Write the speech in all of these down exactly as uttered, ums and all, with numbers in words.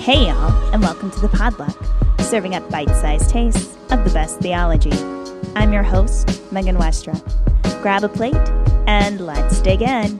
Hey y'all, and welcome to the Podluck, serving up bite-sized tastes of the best theology. I'm your host, Megan Westra. Grab a plate, and let's dig in.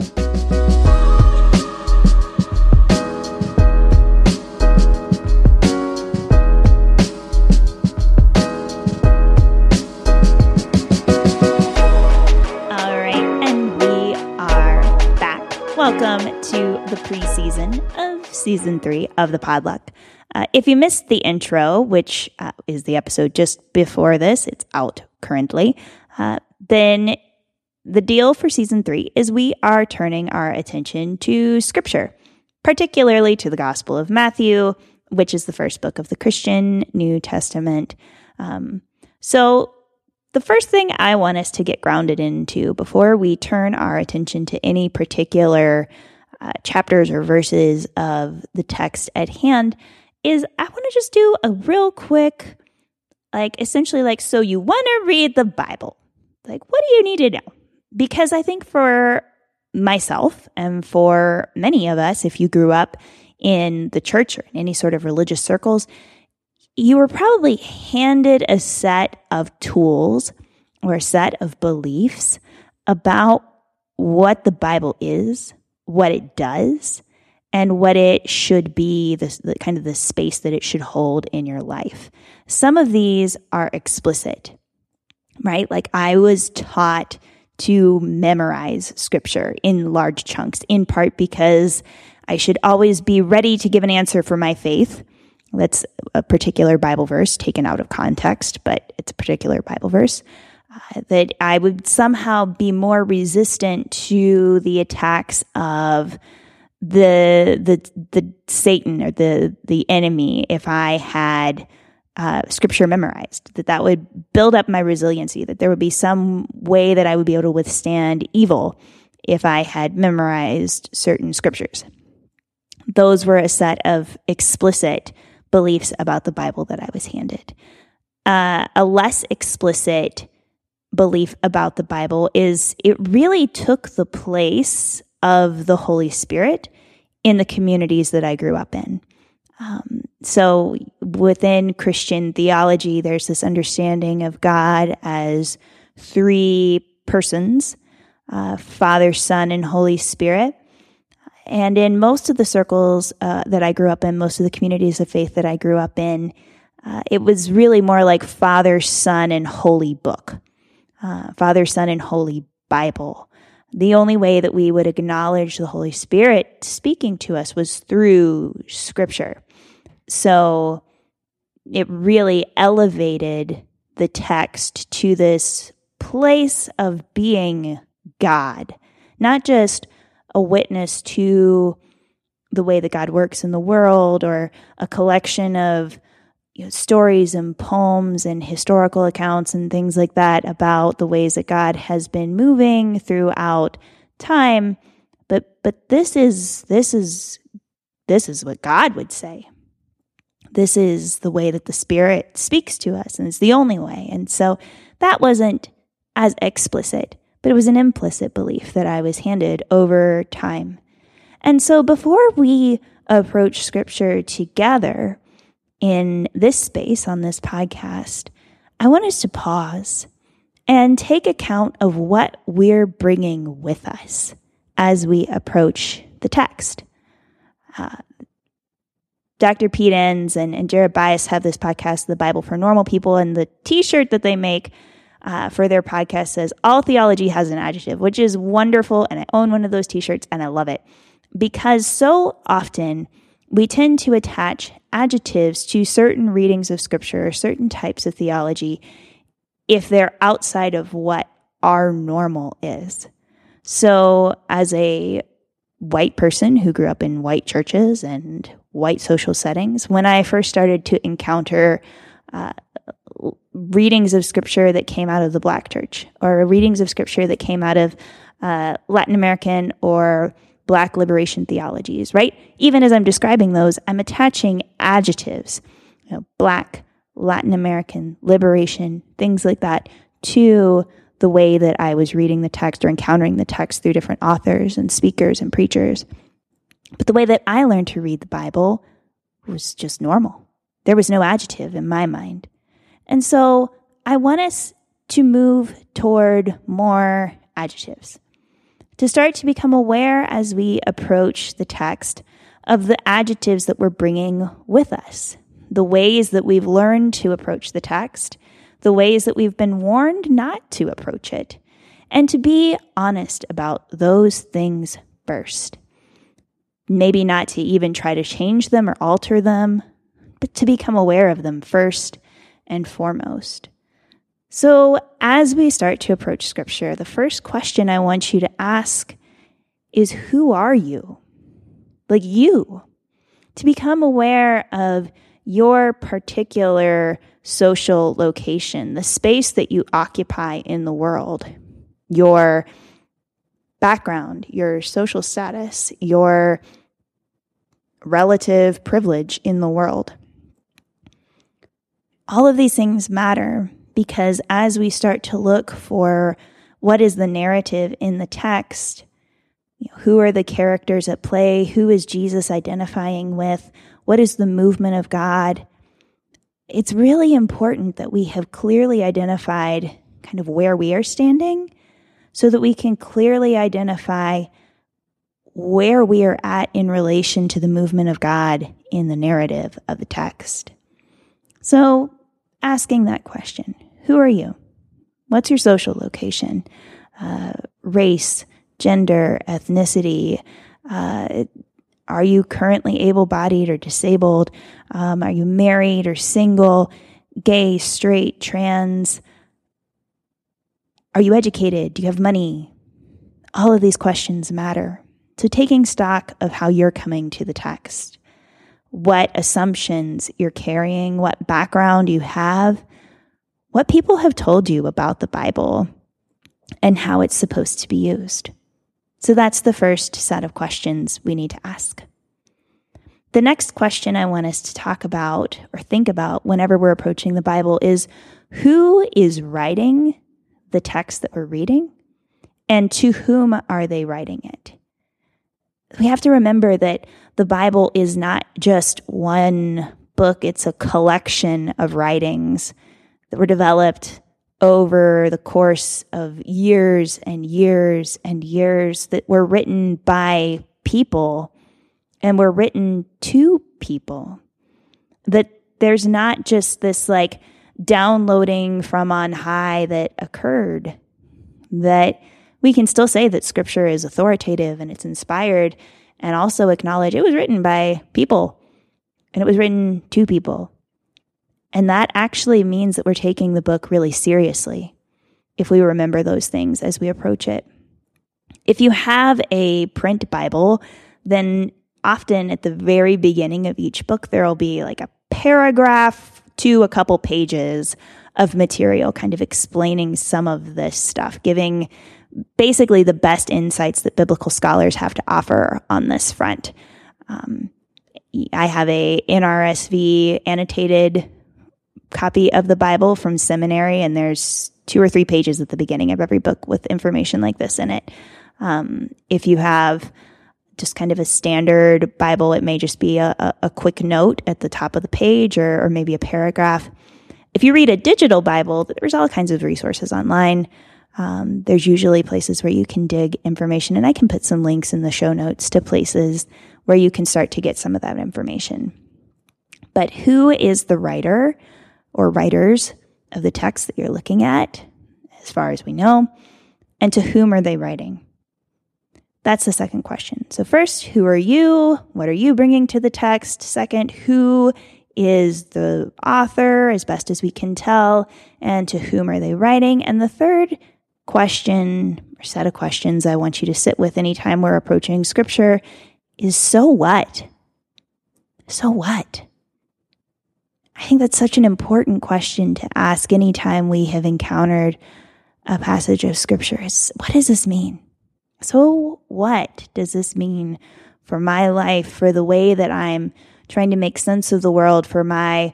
All right, and we are back. Welcome to the preseason of season three of the Podluck. Uh, if you missed the intro, which uh, is the episode just before this, it's out currently, uh, then the deal for season three is we are turning our attention to Scripture, particularly to the Gospel of Matthew, which is the first book of the Christian New Testament. Um, so the first thing I want us to get grounded into before we turn our attention to any particular uh, chapters or verses of the text at hand is I want to just do a real quick, like essentially like, so you want to read the Bible. Like, what do you need to know? Because I think for myself and for many of us, if you grew up in the church or in any sort of religious circles, you were probably handed a set of tools or a set of beliefs about what the Bible is, what it does, and what it should be, the, the kind of the space that it should hold in your life. Some of these are explicit, right? Like I was taught to memorize Scripture in large chunks, in part because I should always be ready to give an answer for my faith. That's a particular Bible verse taken out of context, but it's a particular Bible verse. Uh, that I would somehow be more resistant to the attacks of the the the Satan or the the enemy if I had uh, Scripture memorized. That that would build up my resiliency. That there would be some way that I would be able to withstand evil if I had memorized certain Scriptures. Those were a set of explicit beliefs about the Bible that I was handed. Uh, a less explicit belief about the Bible is it really took the place of the Holy Spirit in the communities that I grew up in. Um, so within Christian theology, there's this understanding of God as three persons, uh, Father, Son, and Holy Spirit. And in most of the circles uh, that I grew up in, most of the communities of faith that I grew up in, uh, it was really more like Father, Son, and Holy Book. Uh, Father, Son, and Holy Bible. The only way that we would acknowledge the Holy Spirit speaking to us was through Scripture. So it really elevated the text to this place of being God, not just a witness to the way that God works in the world or a collection of you know, stories and poems and historical accounts and things like that about the ways that God has been moving throughout time. But but this is this is this is what God would say. This is the way that the Spirit speaks to us, and it's the only way. And so that wasn't as explicit, but it was an implicit belief that I was handed over time. And so before we approach Scripture together in this space on this podcast, I want us to pause and take account of what we're bringing with us as we approach the text. Uh, Doctor Pete Enns and, and Jared Bias have this podcast, The Bible for Normal People, and the t-shirt that they make uh, for their podcast says, all theology has an adjective, which is wonderful, and I own one of those t-shirts, and I love it. Because so often we tend to attach adjectives to certain readings of Scripture or certain types of theology if they're outside of what our normal is. So as a white person who grew up in white churches and white social settings, when I first started to encounter uh, readings of Scripture that came out of the Black church or readings of Scripture that came out of uh, Latin American or Black liberation theologies, right? Even as I'm describing those, I'm attaching adjectives, you know, Black, Latin American, liberation, things like that, to the way that I was reading the text or encountering the text through different authors and speakers and preachers. But the way that I learned to read the Bible was just normal. There was no adjective in my mind. And so I want us to move toward more adjectives, to start to become aware as we approach the text of the adjectives that we're bringing with us, the ways that we've learned to approach the text, the ways that we've been warned not to approach it, and to be honest about those things first. Maybe not to even try to change them or alter them, but to become aware of them first and foremost. So as we start to approach Scripture, the first question I want you to ask is, who are you? Like you. To become aware of your particular social location, the space that you occupy in the world, your background, your social status, your relative privilege in the world. All of these things matter because as we start to look for what is the narrative in the text, you know, who are the characters at play, who is Jesus identifying with, what is the movement of God, it's really important that we have clearly identified kind of where we are standing so that we can clearly identify where we are at in relation to the movement of God in the narrative of the text. So, asking that question, who are you? What's your social location? Uh, race, gender, ethnicity? Uh, are you currently able-bodied or disabled? Um, are you married or single? Gay, straight, trans? Are you educated? Do you have money? All of these questions matter. So taking stock of how you're coming to the text, what assumptions you're carrying, what background you have, what people have told you about the Bible, and how it's supposed to be used. So that's the first set of questions we need to ask. The next question I want us to talk about or think about whenever we're approaching the Bible is, who is writing the text that we're reading, and to whom are they writing it? We have to remember that the Bible is not just one book. It's a collection of writings that were developed over the course of years and years and years that were written by people and were written to people. That there's not just this like downloading from on high that occurred, that we can still say that Scripture is authoritative and it's inspired, and also acknowledge it was written by people and it was written to people. And that actually means that we're taking the book really seriously if we remember those things as we approach it. If you have a print Bible, then often at the very beginning of each book, there will be like a paragraph to a couple pages of material kind of explaining some of this stuff, giving basically the best insights that biblical scholars have to offer on this front. Um, I have a N R S V annotated copy of the Bible from seminary, and there's two or three pages at the beginning of every book with information like this in it. Um, if you have just kind of a standard Bible, it may just be a, a, a quick note at the top of the page, or, or maybe a paragraph. If you read a digital Bible, there's all kinds of resources online. Um, there's usually places where you can dig information, and I can put some links in the show notes to places where you can start to get some of that information. But who is the writer or writers of the text that you're looking at, as far as we know, and to whom are they writing? That's the second question. So first, who are you? What are you bringing to the text? Second, who is the author, as best as we can tell, and to whom are they writing? And the third question or set of questions I want you to sit with anytime we're approaching Scripture is, so what? So what? I think that's such an important question to ask anytime we have encountered a passage of Scripture. Is, what does this mean? So what does this mean for my life, for the way that I'm trying to make sense of the world, for my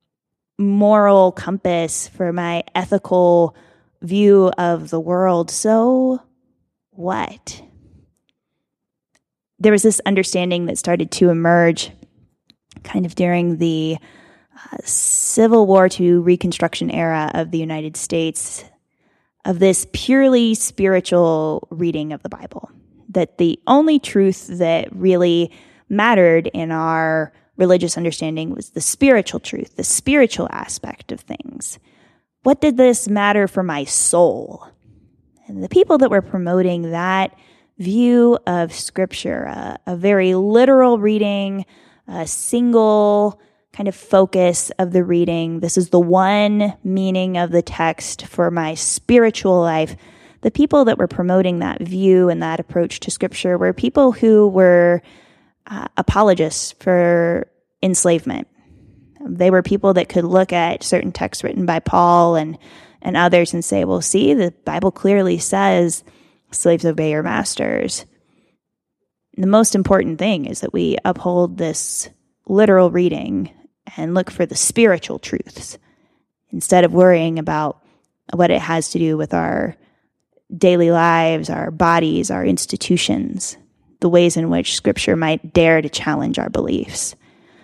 moral compass, for my ethical view of the world? So what? There was this understanding that started to emerge kind of during the uh, Civil War to Reconstruction era of the United States, of this purely spiritual reading of the Bible, that the only truth that really mattered in our religious understanding was the spiritual truth, the spiritual aspect of things. What did this matter for my soul? And the people that were promoting that view of Scripture, uh, a very literal reading, a single kind of focus of the reading. This is the one meaning of the text for my spiritual life. The people that were promoting that view and that approach to Scripture were people who were uh, apologists for enslavement. They were people that could look at certain texts written by Paul and, and others and say, well, see, the Bible clearly says slaves obey your masters. The most important thing is that we uphold this literal reading and look for the spiritual truths instead of worrying about what it has to do with our daily lives, our bodies, our institutions, the ways in which Scripture might dare to challenge our beliefs.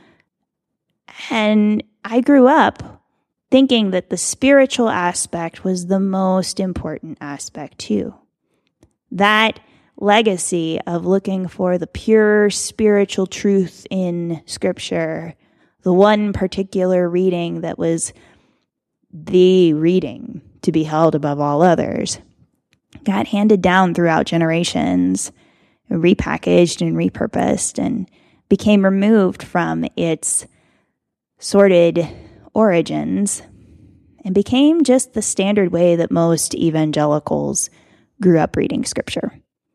And I grew up thinking that the spiritual aspect was the most important aspect too. That legacy of looking for the pure spiritual truth in Scripture, the one particular reading that was the reading to be held above all others, got handed down throughout generations, repackaged and repurposed, and became removed from its sordid origins and became just the standard way that most evangelicals grew up reading Scripture.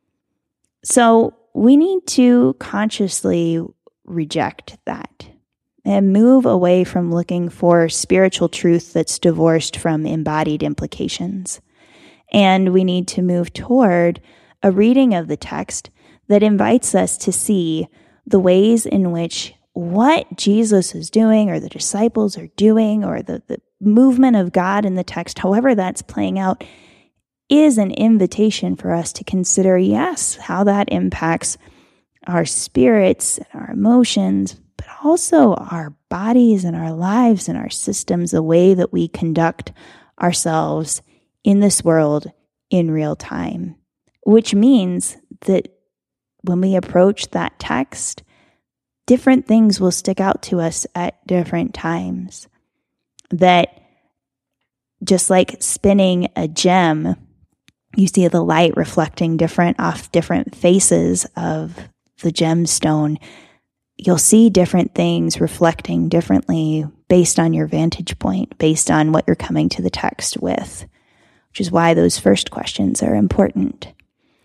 So we need to consciously reject that and move away from looking for spiritual truth that's divorced from embodied implications. And we need to move toward a reading of the text that invites us to see the ways in which what Jesus is doing or the disciples are doing or the, the movement of God in the text, however that's playing out, is an invitation for us to consider, yes, how that impacts our spirits and our emotions, but also our bodies and our lives and our systems, the way that we conduct ourselves in this world in real time, which means that when we approach that text, different things will stick out to us at different times. That just like spinning a gem, you see the light reflecting different off different faces of the gemstone. You'll see different things reflecting differently based on your vantage point, based on what you're coming to the text with, which is why those first questions are important.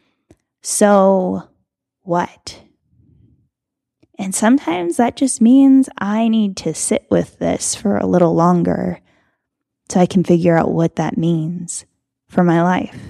So, what? And sometimes that just means I need to sit with this for a little longer so I can figure out what that means for my life.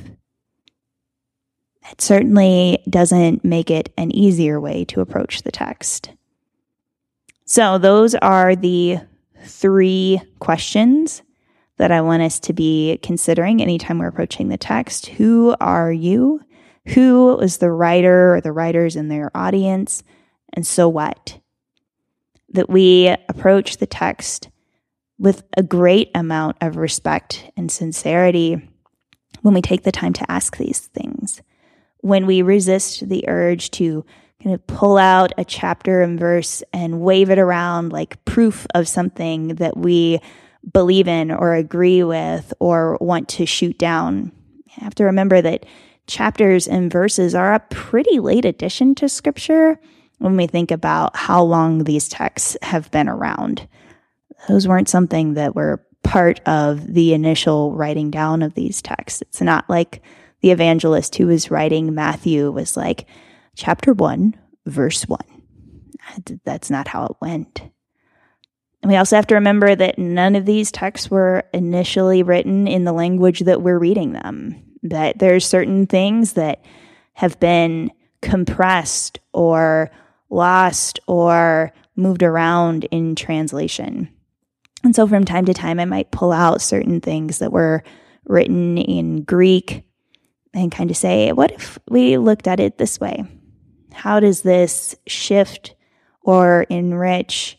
It certainly doesn't make it an easier way to approach the text. So those are the three questions that I want us to be considering anytime we're approaching the text. Who are you? Who was the writer or the writers in their audience? And so what? That we approach the text with a great amount of respect and sincerity when we take the time to ask these things. When we resist the urge to kind of pull out a chapter and verse and wave it around like proof of something that we believe in or agree with or want to shoot down. You have to remember that chapters and verses are a pretty late addition to Scripture when we think about how long these texts have been around. Those weren't something that were part of the initial writing down of these texts. It's not like the evangelist who was writing Matthew was like, chapter one, verse one. That's not how it went. And we also have to remember that none of these texts were initially written in the language that we're reading them. That there's certain things that have been compressed or lost or moved around in translation. And so from time to time, I might pull out certain things that were written in Greek and kind of say, what if we looked at it this way? How does this shift or enrich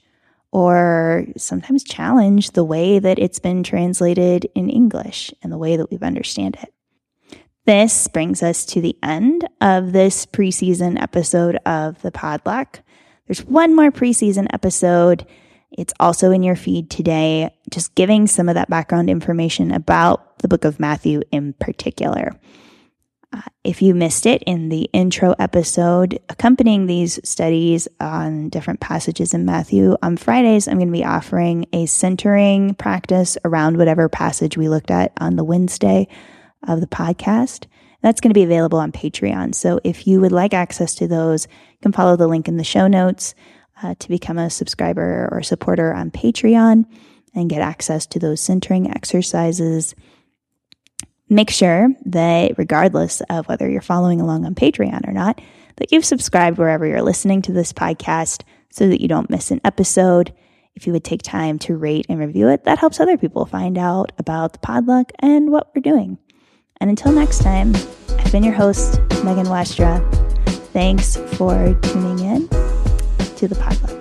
or sometimes challenge the way that it's been translated in English and the way that we understand it. This brings us to the end of this preseason episode of the Podluck. There's one more preseason episode. It's also in your feed today, just giving some of that background information about the book of Matthew in particular. Uh, if you missed it in the intro episode, accompanying these studies on different passages in Matthew, on Fridays, I'm going to be offering a centering practice around whatever passage we looked at on the Wednesday of the podcast. That's going to be available on Patreon. So if you would like access to those, you can follow the link in the show notes uh, to become a subscriber or supporter on Patreon and get access to those centering exercises. Make sure that regardless of whether you're following along on Patreon or not, that you've subscribed wherever you're listening to this podcast so that you don't miss an episode. If you would take time to rate and review it, that helps other people find out about the Podluck and what we're doing. And until next time, I've been your host, Megan Westra. Thanks for tuning in to the Podluck.